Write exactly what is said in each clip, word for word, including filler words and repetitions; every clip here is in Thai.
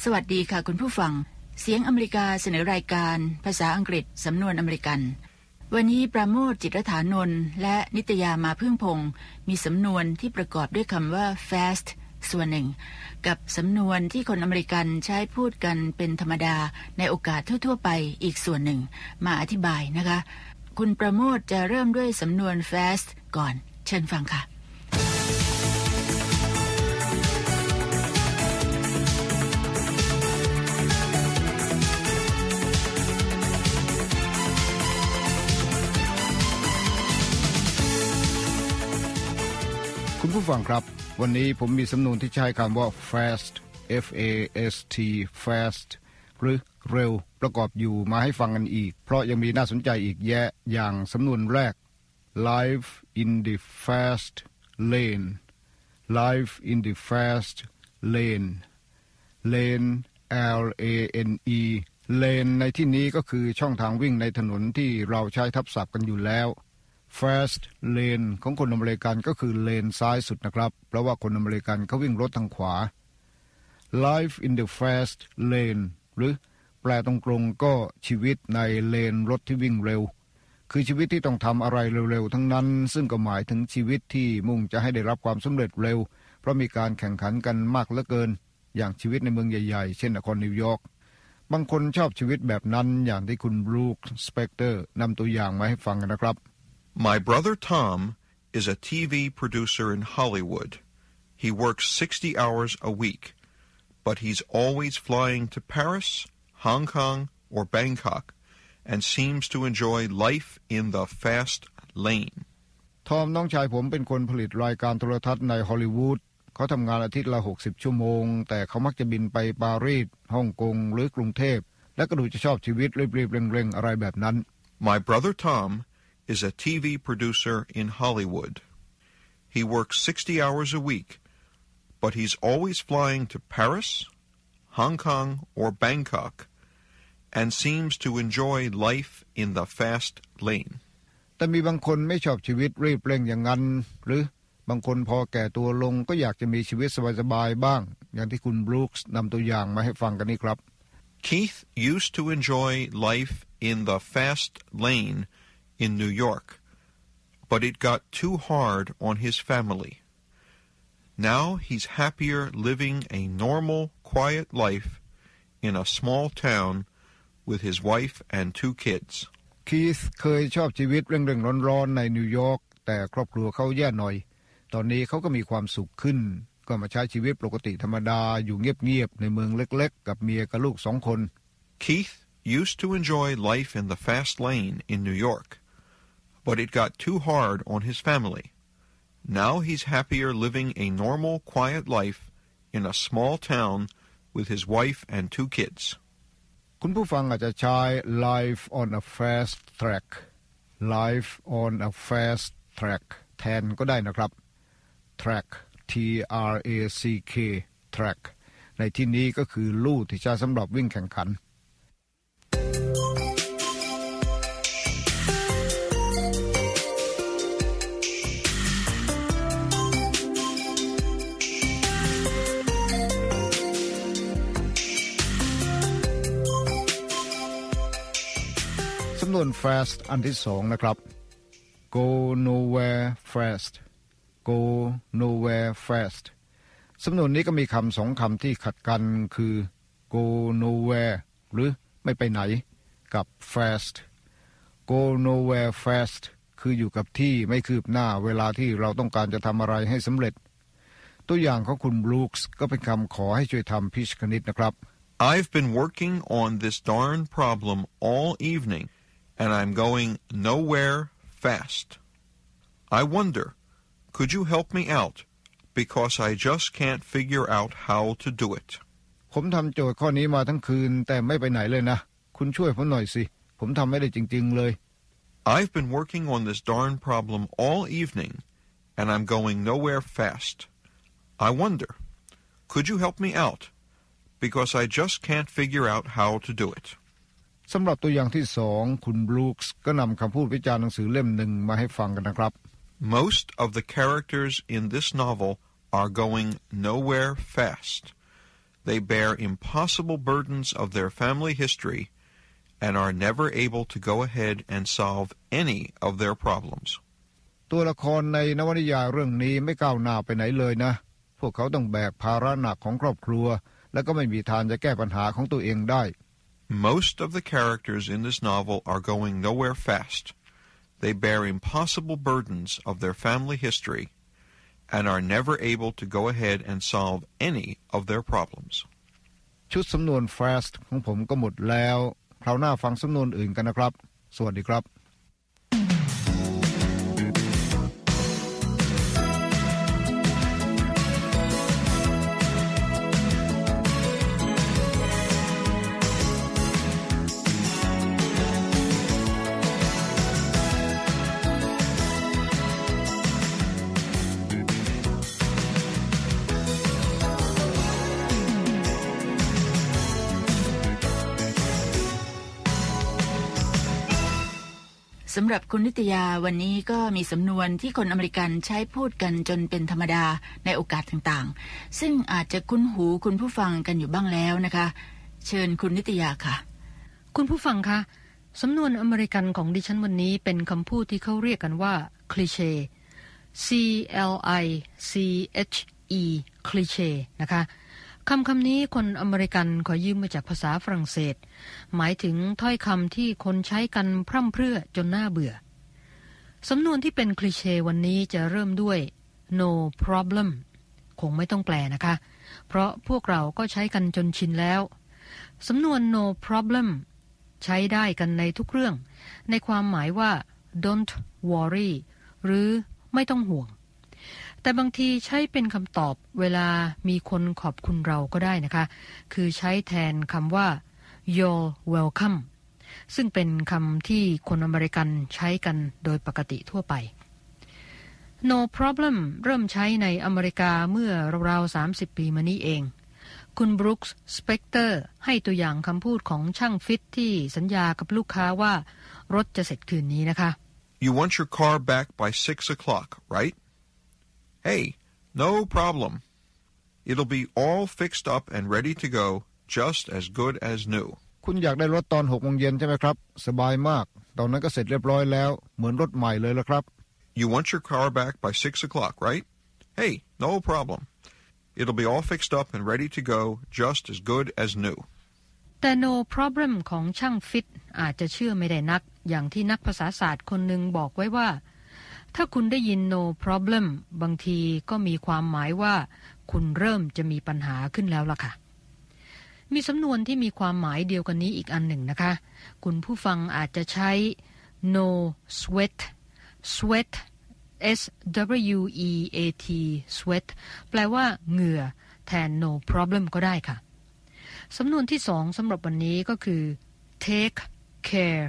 สวัสดีค่ะคุณผู้ฟังเสียงอเมริกาเสนอรายการภาษาอังกฤษสำนวนอเมริกันวันนี้ประโมทจิตรฐานนท์และนิตยามาพึ่งพงศ์มีสำนวนที่ประกอบด้วยคำว่า fast ส่วนหนึ่งกับสำนวนที่คนอเมริกันใช้พูดกันเป็นธรรมดาในโอกาสทั่วๆไปอีกส่วนหนึ่งมาอธิบายนะคะคุณประโมทจะเริ่มด้วยสำนวน fast ก่อนเชิญฟังค่ะคุณผู้ฟังครับวันนี้ผมมีสำนวนที่ใช้คำว่า fast f a s t fast หรือเร็วประกอบอยู่มาให้ฟังกันอีกเพราะยังมีน่าสนใจอีกแยะอย่างสำนวนแรก live in the fast lane live in the fast lane lane l a n e lane ในที่นี้ก็คือช่องทางวิ่งในถนนที่เราใช้ทับศัพท์กันอยู่แล้วfast lane ของคนอเมริกันก็คือเลนซ้ายสุดนะครับเพราะว่าคนอเมริกันเขาวิ่งรถทางขวา Life in the fast lane หรือแปลตรงๆก็ชีวิตในเลนรถที่วิ่งเร็วคือชีวิตที่ต้องทำอะไรเร็วๆทั้งนั้นซึ่งก็หมายถึงชีวิตที่มุ่งจะให้ได้รับความสำเร็จเร็วเพราะมีการแข่งขันกันมากเหลือเกินอย่างชีวิตในเมืองใหญ่ๆเช่นนครนิวยอร์กบางคนชอบชีวิตแบบนั้นอย่างที่คุณบรูคสเปกเตอร์นำตัวอย่างมาให้ฟังกันนะครับ My brother Tom is a T V producer in Hollywood. He works sixty hours a week, but he's always flying to Paris, Hong Kong, or Bangkok, and seems to enjoy life in the fast lane. ทอมน้องชายผมเป็นคนผลิตรายการโทรทัศน์ในฮอลลีวูดเขาทำงานอาทิตย์ละหกสิบชั่วโมงแต่เขามักจะบินไปปารีสฮ่องกงหรือกรุงเทพและก็ดูจะชอบชีวิตรีบๆเร่งๆอะไรแบบนั้น My brother Tom is a T V producer in Hollywood. He works sixty hours a week, but he's always flying to Paris, Hong Kong, or Bangkok, and seems to enjoy life in the fast lane. แต่มีบางคนไม่ชอบชีวิตรีบเร่งอย่างนั้นหรือบางคนพอแก่ตัวลงก็อยากจะมีชีวิตสบายๆบ้างอย่างที่คุณบรูคส์นำตัวอย่างมาให้ฟังกันนี่ครับ Keith used to enjoy life in the fast lane in New York, but it got too hard on his family. Now he's happier living a normal, quiet life in a small town with his wife and two kids. Keith เคยชอบชีวิตเร่งๆร้อนๆในนิวยอร์กแต่ครอบครัวเขาแย่หน่อยตอนนี้เขาก็มีความสุขขึ้นก็มาใช้ชีวิตปกติธรรมดาอยู่เงียบๆในเมืองเล็กๆกับเมียกับลูกสองคน Keith used to enjoy life in the fast lane in New York.But it got too hard on his family. Now he's happier living a normal, quiet life in a small town with his wife and two kids. คุณผู้ฟังอาจจะใช้ life on a fast track life on a fast track แทนก็ได้นะครับ track T R A C K track ในที่นี้ก็คือลู่ที่ใช้สำหรับวิ่งแข่งขันสำนวน fast อันที่สองนะครับ go nowhere fast go nowhere fast สำนวนนี้ก็มีคำสองคำที่ขัดกันคือ go nowhere หรือไม่ไปไหนกับ fast go nowhere fast คืออยู่กับที่ไม่คืบหน้าเวลาที่เราต้องการจะทำอะไรให้สำเร็จตัวอย่างของคุณบรูคส์ก็เป็นคำขอให้ช่วยทำพิชคณิตนะครับ I've been working on this darn problem all evening.And I'm going nowhere fast. I wonder, could you help me out? Because I just can't figure out how to do it. ผมทำโจทย์ข้อนี้มาทั้งคืนแต่ไม่ไปไหนเลยนะคุณช่วยผมหน่อยสิผมทำไม่ได้จริงๆเลย I've been working on this darn problem all evening, and I'm going nowhere fast. I wonder, could you help me out? Because I just can't figure out how to do it. สำหรับตัวอย่างที่สองคุณบรูคส์ก็นำคำพูดวิจารณ์หนังสือเล่มหนึ่งมาให้ฟังกันนะครับ Most of the characters in this novel are going nowhere fast. They bear impossible burdens of their family history and are never able to go ahead and solve any of their problems. ตัวละครในนวนิยายเรื่องนี้ไม่ก้าวหน้าไปไหนเลยนะพวกเขาต้องแบกภาระหนักของครอบครัวและก็ไม่มีทางจะแก้ปัญหาของตัวเองได้ Most of the characters in this novel are going nowhere fast. They bear impossible burdens of their family history and are never able to go ahead and solve any of their problems. ชุดสำนวน fast ของผมก็หมดแล้วคราวหน้าฟังสำนวนอื่นกันนะครับสวัสดีครับสำหรับคุณนิตยาวันนี้ก็มีสำนวนที่คนอเมริกันใช้พูดกันจนเป็นธรรมดาในโอกาสต่างๆซึ่งอาจจะคุ้นหูคุณผู้ฟังกันอยู่บ้างแล้วนะคะเชิญคุณนิตยาค่ะคุณผู้ฟังคะสำนวนอเมริกันของดิฉันวันนี้เป็นคำพูดที่เขาเรียกกันว่าคลีเช่ C L I C H E คลีเช่นะคะคำคำนี้คนอเมริกันขอยืมมาจากภาษาฝรั่งเศสหมายถึงถ้อยคำที่คนใช้กันพร่ำเพรื่อจนน่าเบื่อสำนวนที่เป็นคลีเช่วันนี้จะเริ่มด้วย no problem คงไม่ต้องแปลนะคะเพราะพวกเราก็ใช้กันจนชินแล้วสำนวน no problem ใช้ได้กันในทุกเรื่องในความหมายว่า don't worry หรือไม่ต้องห่วงแต่บางทีใช้เป็นคำตอบเวลามีคนขอบคุณเราก็ได้นะคะคือใช้แทนคำว่า you're welcome ซึ่งเป็นคำที่คนอเมริกันใช้กันโดยปกติทั่วไป no problem เริ่มใช้ในอเมริกาเมื่อราวๆสามสิบปีมานี้เองคุณบรูคส์สเปกเตอร์ให้ตัวอย่างคำพูดของช่างฟิตที่สัญญากับลูกค้าว่ารถจะเสร็จคืนนี้นะคะ You want your car back by six o'clock, right? Hey, no problem. It'll be all fixed up and ready to go, just as good as new. คุณอยากได้รถตอนหกโมงเย็นใช่ไหมครับสบายมากตอนนั้นก็เสร็จเรียบร้อยแล้วเหมือนรถใหม่เลยละครับ You want your car back by six o'clock, right? Hey, no problem. It'll be all fixed up and ready to go, just as good as new. แต่ no problem ของช่างฟิตอาจจะเชื่อไม่ได้นักอย่างที่นักภาษาศาสตร์คนหนึ่งบอกไว้ว่าถ้าคุณได้ยิน no problem บางทีก็มีความหมายว่าคุณเริ่มจะมีปัญหาขึ้นแล้วล่ะค่ะมีสำนวนที่มีความหมายเดียวกันนี้อีกอันหนึ่งนะคะคุณผู้ฟังอาจจะใช้ no sweat sweat S W E A T sweat แปลว่าเหงื่อแทน no problem ก็ได้ค่ะสำนวนที่สองสำหรับวันนี้ก็คือ take care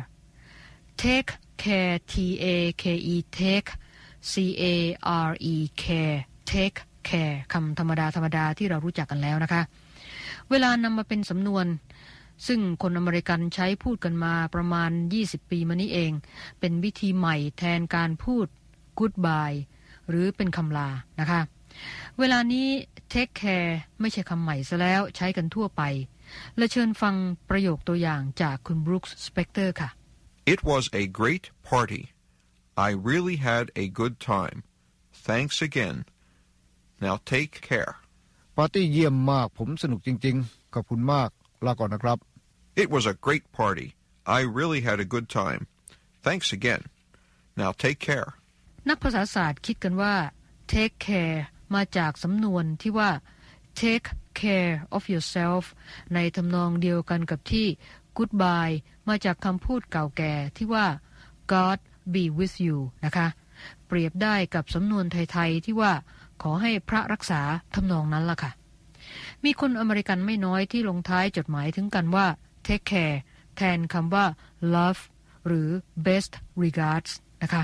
take care T A K E take C A R E care take care คำธรรมดาธรรมดาที่เรารู้จักกันแล้วนะคะเวลานำมาเป็นสำนวนซึ่งคนอเมริกันใช้พูดกันมาประมาณยี่สิบปีมานี้เองเป็นวิธีใหม่แทนการพูด goodbye หรือเป็นคำลานะคะเวลานี้ take care ไม่ใช่คำใหม่ซะแล้วใช้กันทั่วไปและเชิญฟังประโยคตัวอย่างจากคุณบรูคส์สเปกเตอร์ค่ะ It was a great party. I really had a good time. Thanks again. Now take care. ปาร์ตี้เยี่ยมมากผมสนุกจริงๆขอบคุณมากลาก่อนนะครับ It was a great party. I really had a good time. Thanks again. Now take care. นักภาษาศาสตร์คิดกันว่า take care มาจากสำนวนที่ว่า take care of yourself ในทำนองเดียวกันกับที่ goodbye มาจากคำพูดเก่าแก่ที่ว่า God be with you นะคะเปรียบได้กับสำนวนไทยๆที่ว่าขอให้พระรักษาทำนองนั้นล่ะค่ะมีคนอเมริกันไม่น้อยที่ลงท้ายจดหมายถึงกันว่า take care แทนคำว่า love หรือ best regards นะคะ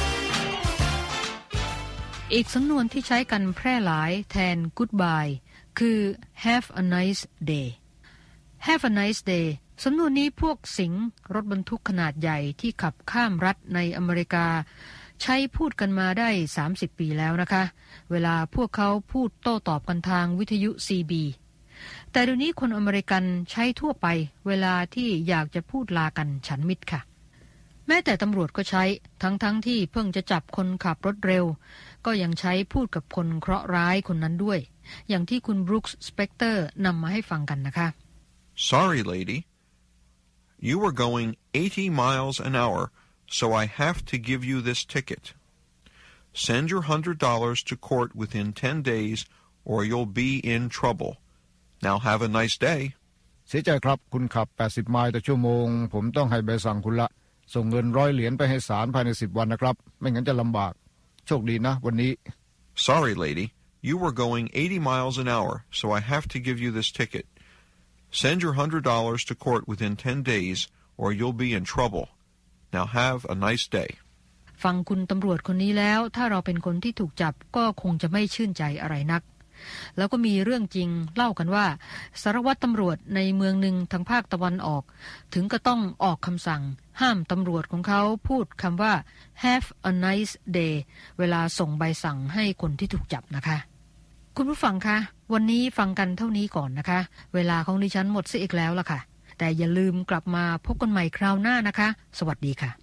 อีกสำนวนที่ใช้กันแพร่หลายแทน goodbye คือ have a nice day have a nice day สำนวนนี้พวกสิงห์รถบรรทุกขนาดใหญ่ที่ขับข้ามรัฐในอเมริกาใช้พูดกันมาได้สามสิบปีแล้วนะคะเวลาพวกเขาพูดโต้ตอบกันทางวิทยุ ซี บี แต่เดี๋ยวนี้คนอเมริกันใช้ทั่วไปเวลาที่อยากจะพูดลากันฉันมิตรค่ะแม้แต่ตำรวจก็ใช้ทั้งๆ ท, ที่เพิ่งจะจับคนขับรถเร็วก็ยังใช้พูดกับคนเคราะห์ร้ายคนนั้นด้วยอย่างที่คุณบรูคส์สเปกเตอร์นำมาให้ฟังกันนะคะ Sorry, lady. You were going eighty miles an hour, so I have to give you this ticket. Send your one hundred dollars to court within ten days, or you'll be in trouble. Now have a nice day. เสียใจครับคุณขับแปดสิบไมล์ต่อชั่วโมงผมต้องให้ใบสั่งคุณละส่งเงินร้อยเหรียญไปให้ศาลภายในสิบวันนะครับไม่งั้นจะลำบากโชคดีนะวันนี้ Sorry, lady. You were going eighty miles an hour, so I have to give you this ticket. Send your one hundred dollars to court within ten days, or you'll be in trouble. Now have a nice day. ฟังคุณตำรวจคนนี้แล้วถ้าเราเป็นคนที่ถูกจับก็คงจะไม่ชื่นใจอะไรนักแล้วก็มีเรื่องจริงเล่ากันว่าสารวัตรตำรวจในเมืองหนึ่งทางภาคตะวันออกถึงก็ต้องออกคำสั่งห้ามตำรวจของเขาพูดคำว่า have a nice day เวลาส่งใบสั่งให้คนที่ถูกจับนะคะคุณผู้ฟังคะวันนี้ฟังกันเท่านี้ก่อนนะคะเวลาของดิฉันหมดซะอีกแล้วล่ะค่ะแต่อย่าลืมกลับมาพบกันใหม่คราวหน้านะคะสวัสดีค่ะ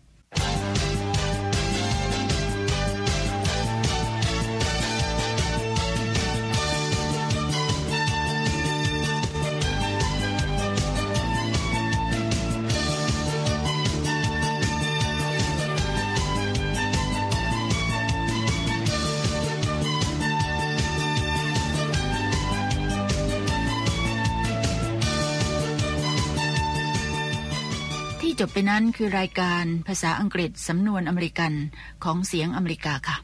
จบไปนั้นคือรายการภาษาอังกฤษสำนวนอเมริกันของเสียงอเมริกาค่ะ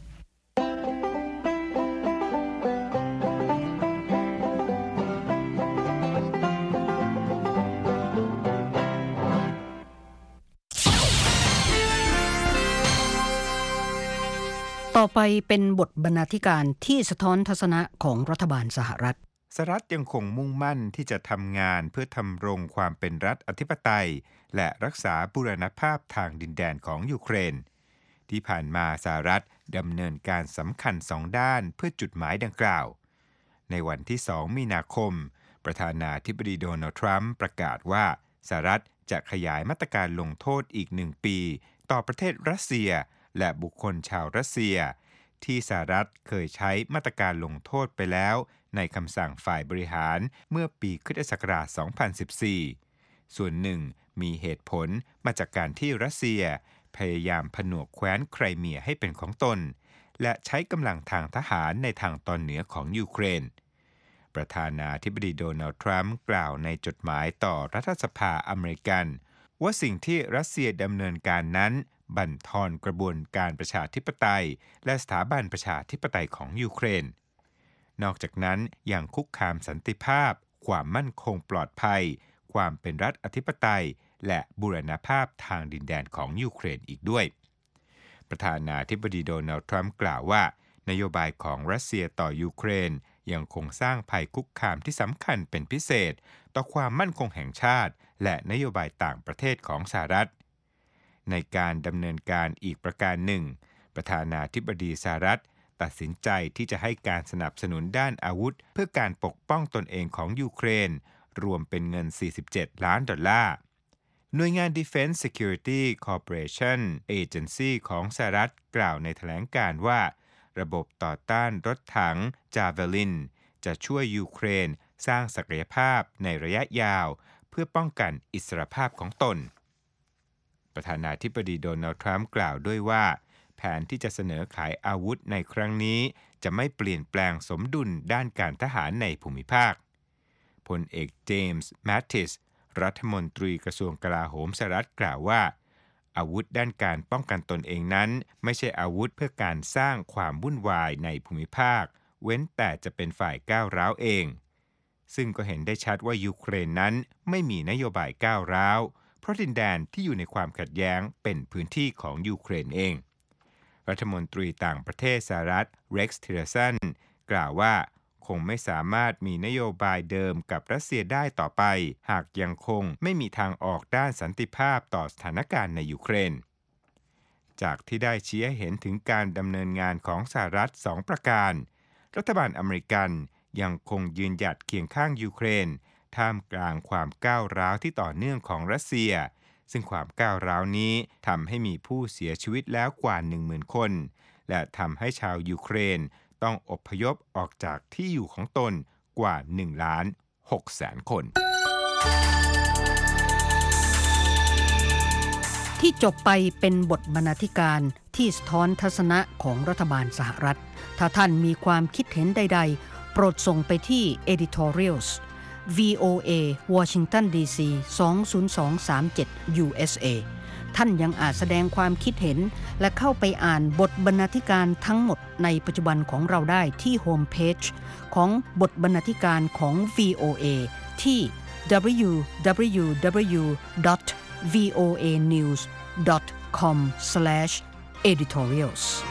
ต่อไปเป็นบทบรรณาธิการที่สะท้อนทัศนะของรัฐบาลสหรัฐสหรัฐยังคงมุ่งมั่นที่จะทำงานเพื่อทำรงความเป็นรัฐอธิปไตยและรักษาบูรณภาพทางดินแดนของยูเครนที่ผ่านมาสหรัฐดำเนินการสำคัญสองด้านเพื่อจุดหมายดังกล่าวในวันที่สองมีนาคมประธานาธิบดีโดนัลด์ทรัมป์ประกาศว่าสหรัฐจะขยายมาตรการลงโทษอีกหนึ่งปีต่อประเทศรัสเซียและบุคคลชาวรัสเซียที่สหรัฐเคยใช้มาตรการลงโทษไปแล้วในคำสั่งฝ่ายบริหารเมื่อปีคริสตศักราช สองพันสิบสี่ ส่วนหนึ่งมีเหตุผลมาจากการที่รัสเซียพยายามผนวกแคว้นไครเมียให้เป็นของตนและใช้กำลังทางทหารในทางตอนเหนือของยูเครนประธานาธิบดีโดนัลด์ทรัมป์กล่าวในจดหมายต่อรัฐสภาอเมริกันว่าสิ่งที่รัสเซียดำเนินการนั้นบั่นทอนกระบวนการประชาธิปไตยและสถาบันประชาธิปไตยของยูเครนนอกจากนั้นยังคุกคามสันติภาพความมั่นคงปลอดภัยความเป็นรัฐอธิปไตยและบูรณภาพทางดินแดนของยูเครนอีกด้วยประธานาธิบดีโดนัลด์ทรัมป์กล่าวว่านโยบายของรัสเซียต่อยูเครนยังคงสร้างภัยคุกคามที่สำคัญเป็นพิเศษต่อความมั่นคงแห่งชาติและนโยบายต่างประเทศของสหรัฐในการดำเนินการอีกประการหนึ่งประธานาธิบดีสหรัฐตัดสินใจที่จะให้การสนับสนุนด้านอาวุธเพื่อการปกป้องตนเองของยูเครนรวมเป็นเงินสี่สิบเจ็ดล้านดอลลาร์หน่วยงาน Defense Security Corporation Agency ของสหรัฐกล่าวในแถลงการณ์ว่าระบบต่อต้านรถถัง Javelin จะช่วยยูเครนสร้างศักยภาพในระยะยาวเพื่อป้องกันอิสรภาพของตนประธานาธิบดีโดนัลด์ทรัมป์กล่าวด้วยว่าแผนที่จะเสนอขายอาวุธในครั้งนี้จะไม่เปลี่ยนแปลงสมดุลด้านการทหารในภูมิภาคพลเอกเจมส์แมตติสรัฐมนตรีกระทรวงกลาโหมสหรัฐกล่าวว่าอาวุธด้านการป้องกันตนเองนั้นไม่ใช่อาวุธเพื่อการสร้างความวุ่นวายในภูมิภาคเว้นแต่จะเป็นฝ่ายก้าวร้าวเองซึ่งก็เห็นได้ชัดว่ายูเครนนั้นไม่มีนโยบายก้าวร้าวเพราะดินแดนที่อยู่ในความขัดแย้งเป็นพื้นที่ของยูเครนเองรัฐมนตรีต่างประเทศสหรัฐเร็กซ์ ทิลเลอร์สันกล่าวว่าคงไม่สามารถมีนโยบายเดิมกับรัสเซียได้ต่อไปหากยังคงไม่มีทางออกด้านสันติภาพต่อสถานการณ์ในยูเครนจากที่ได้ชี้ให้เห็นถึงการดำเนินงานของสหรัฐสองประการรัฐบาลอเมริกันยังคงยืนหยัดเคียงข้างยูเครนท่ามกลางความก้าวร้าวที่ต่อเนื่องของรัสเซียซึ่งความก้าวร้าวนี้ทำให้มีผู้เสียชีวิตแล้วกว่า หนึ่งหมื่น คนและทำให้ชาวยูเครนต้องอพยพออกจากที่อยู่ของตนกว่า หนึ่งล้านหกแสน คนที่จบไปเป็นบทบรรณาธิการที่สะท้อนทัศนะของรัฐบาลสหรัฐถ้าท่านมีความคิดเห็นใดๆโปรดส่งไปที่ editorials วี โอ เอ Washington ดี ซี สอง ศูนย์ สอง สาม เจ็ด ยู เอส เอ ท่านยังอาจแสดงความคิดเห็นและเข้าไปอ่านบทบรรณาธิการทั้งหมดในปัจจุบันของเราได้ที่โฮมเพจของบทบรรณาธิการของ วี โอ เอ ที่ ดับเบิลยู ดับเบิลยู ดับเบิลยู ดอท วี โอ เอ นิวส์ ดอท คอม สแลช เอดิทอเรียลส์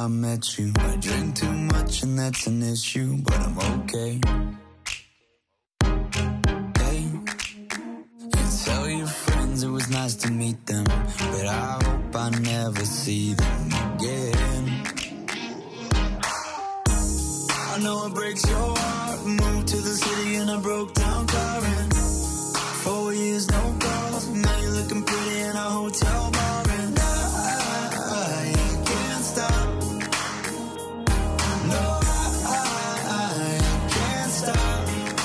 I met you. I drink too much and that's an issue, but I'm okay. Hey, you tell your friends it was nice to meet them, but I hope I never see them again. I know it breaks your heart. Moved to the city in a broke down car and four years no calls. Now you're looking pretty in a hotel bar and I, I can't stop. No, I, I, I can't stop.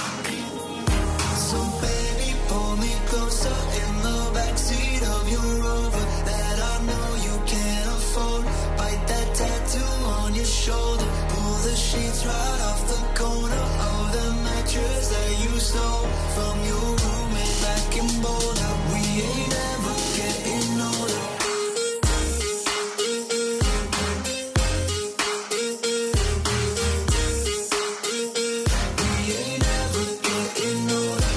So baby, pull me closer in the backseat of your Rover that I know you can't afford. Bite that tattoo on your shoulder. Pull the sheets right off the corner of the mattress that you stole from your roommate back in Boulder. We ain't ever getting older. We ain't ever getting older.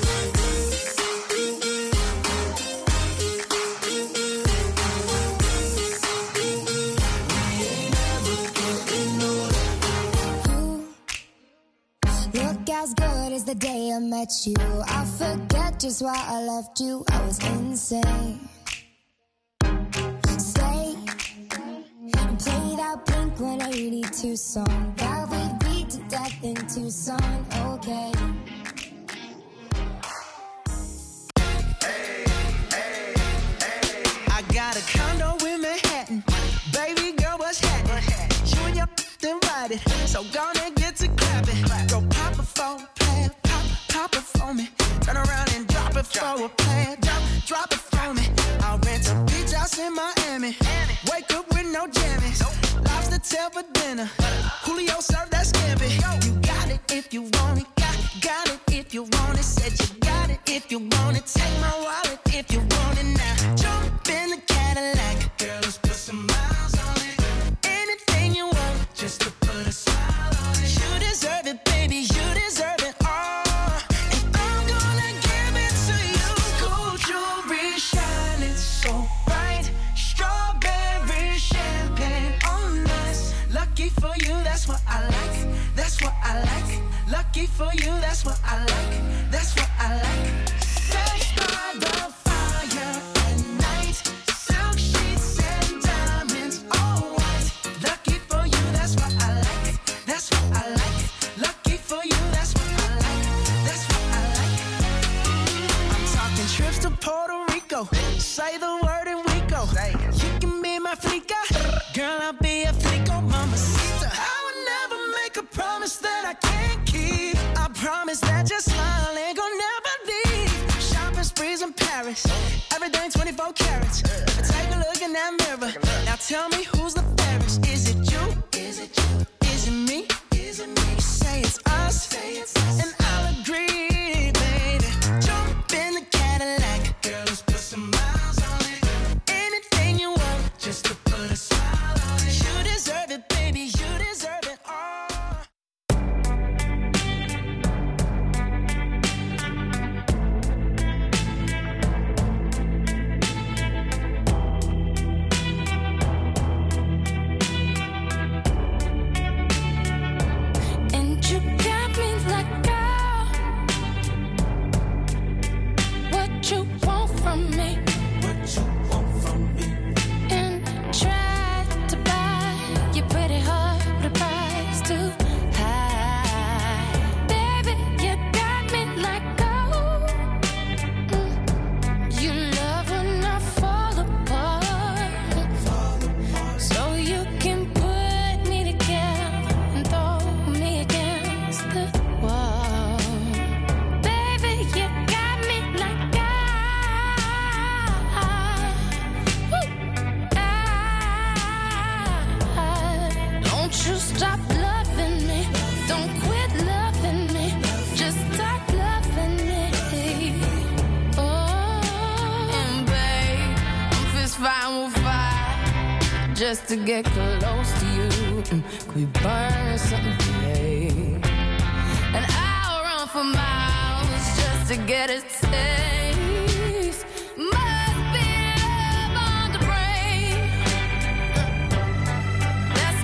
We ain't ever getting older. Look as good as the day I met you. I forget just why I left you. I was insane. Stay and play that Blink one eighty-two song that we beat to death in Tucson. Okay. I got a condo in Manhattan. Baby girl, what's happening? You and your invited, so gonna get to clapping. Go pop it for a plan, pop, pop it for me. Turn around and drop it for a plan, drop, drop it for me. I'll rent a beach house in Miami. Wake up with no jammies. Lobster tail for dinner. Julio served that scampi. You got it if you want it, got, got it if you want it. Said you got it if you want it. Take my wallet if you want it now. Jump in the Cadillac, girl, let's put some miles on it. Anything you want, just to put a smile on it. You deserve it, baby, you deserve it all. And I'm gonna give it to you. Gold jewelry shining so bright. Strawberry champagne on us. Lucky for you, that's what I like. That's what I like. Lucky for you, that's what I like. That's what I like. Sex by the fire at night. Silk sheets and diamonds, all white. Lucky for you, that's what I like. That's what I like. Lucky for you, that's what I like. That's what I like. I'm talking trips to Puerto Rico. Say the word and we go. You can be my flica. Girl, I'll be a flico, mamacita. I would never make a promise that I can't keep. I promise that your smile ain't gonna never leave. Shopping sprees in Paris. Everything twenty-four carats. Take a look in that mirror. Now tell me who's the fairest. Is it you? Is it you? Is it me? Is it me? Say it's us. Say it's us. And I'll agree, baby. Jump in the Cadillac. Girl, let's put some miles on it. Anything you want, just to put a smile on it. You deserve it, baby. You deserve it all. And you got me like, girl, what you want from me? What you want from me? And try to buy your pretty heart with a price too high. Baby, you got me like, oh, mm. You love when I fall apart, so you can put me together and throw me against the wall. Baby, you got me like, ah, woo, ah. Don't you stop loving me, don't quit loving me, just stop loving me. Oh, and babe, I'm fist fighting with fire just to get close to you. Mm, Could we burn something today? And I'll run for miles just to get a taste. Must be love on the brain. That's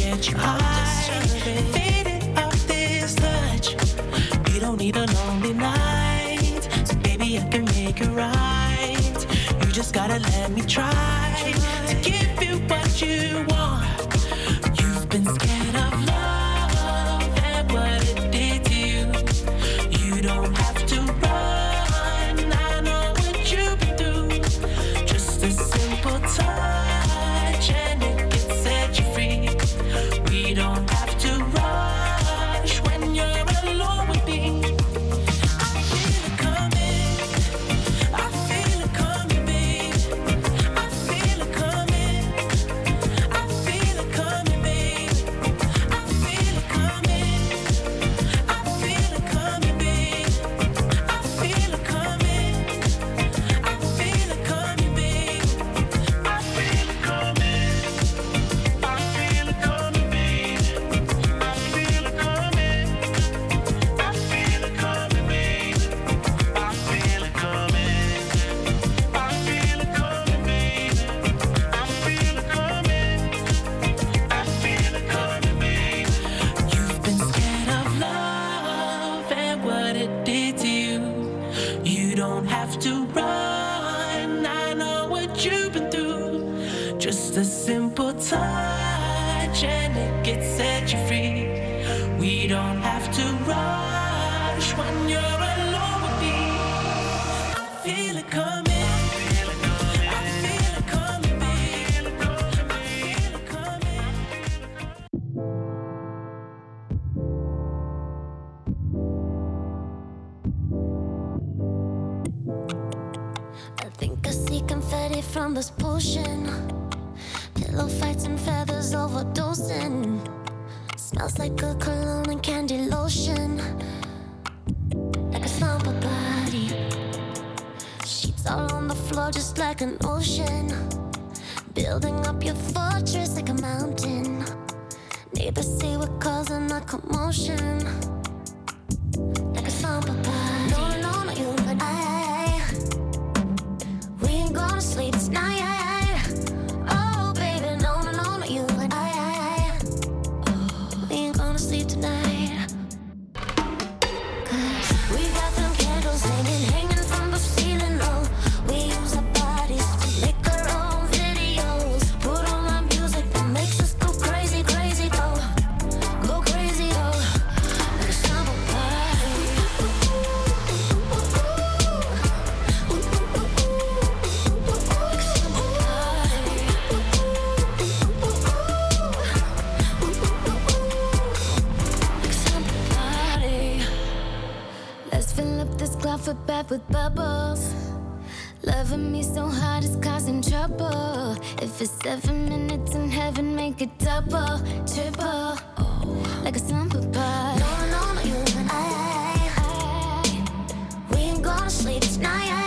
get you high. Faded off this touch. You don't need a lonely night, so baby I can make it right. You just gotta let me try to give you what you want. You've been scared of love and what it did to you. You don't have to run, I know what you've been through. Just a simple touch and it can set you free. We don't have to rush when you're alone with me. I feel it coming, I feel it coming, babe. I feel it coming, I feel it coming, babe. I feel it coming, I feel it coming, babe. I feel it coming, I feel it coming, babe. I feel it coming, I feel it coming, babe. I feel it coming, I feel it coming, babe. I feel it coming, I feel it coming, babe. I feel it coming, I feel it coming, babe. You've been scared of love and what it did to you. You don't have to run, I know what you've been through. Just a simple touch and it can set you free. We don't have to rush when you're alone with me. I feel it coming, I feel it coming, babe. I feel it coming. I think I see confetti from this potion. Pillow fights and feathers overdosing. Smells like a cologne and candy lotion. Like a slumber body. Sheets all on the floor just like an ocean. Building up your fortress like a mountain. Neighbors say we're causing a commotion. Like a slumber body. No, no, no, you and I. We ain't gonna sleep tonight. Oh, baby, no, no, no, no, you and I. We ain't gonna sleep tonight. 'Cause we got them candles hanging, hanging from the ceiling. Oh, we use our bodies to make our own videos. Put on our music that makes us go crazy, crazy, go, go crazy, oh. Like a summer party. Let's fill up this cloud with bath with bubbles. Loving me so hard it's causing trouble. If it's seven minutes in heaven, make it double, triple. Like a slumber party. No, no, no, you and I. We ain't gonna sleep tonight.